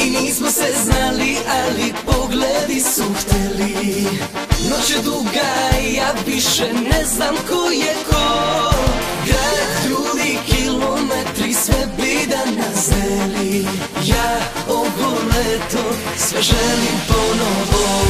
I nismo se znali, ali pogledi su hteli. Noć je duga i ja više ne znam ko je ko. Grad, ljudi, kilometri, sve bi da nas deli. Ja ovo leto sve želim ponovo.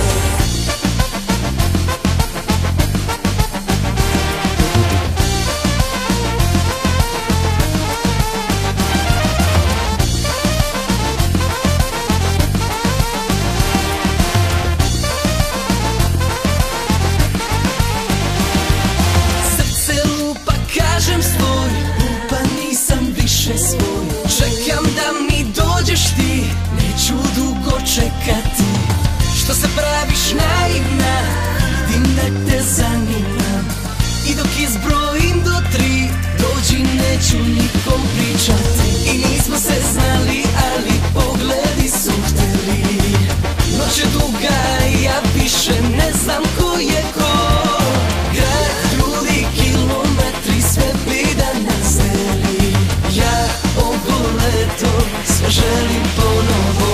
Čekam da mi dođeš ti, neću dugo čekati. Što se praviš naivna, vidim da te zanimam. I dok izbrojim do 3, dođi, neću nikom pričati. I nismo se znali, ali pogledi su hteli. Noć je duga i ja više ne znam ko je ko. Grad, ljudi, kilometri, sve bi da nas deli. Ja ovo leto sve želim ponovo.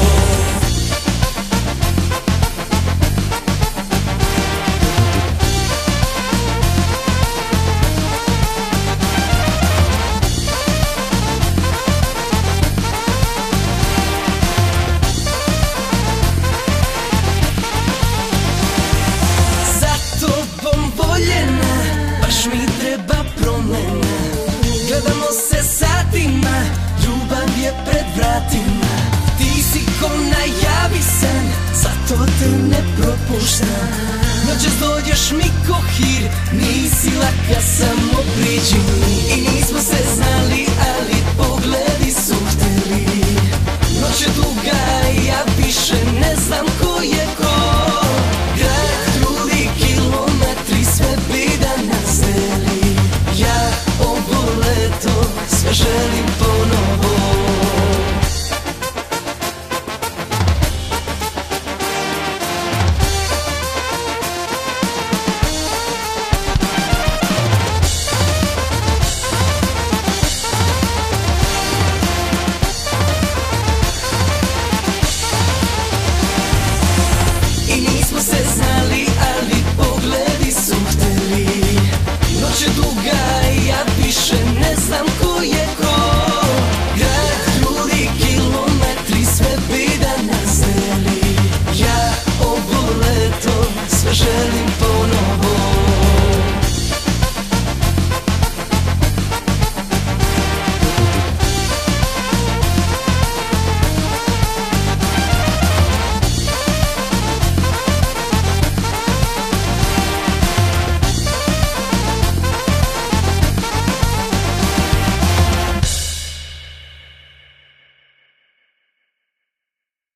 Za tobom voljena, baš mi treba promena. Gledamo se satima, ljubav je pred vratima. Ti si ko najavi san, zato te ne propuštam. Noćas dođeš mi ko hir, nisi laka, samo priđi mi. I nismo se znali, ali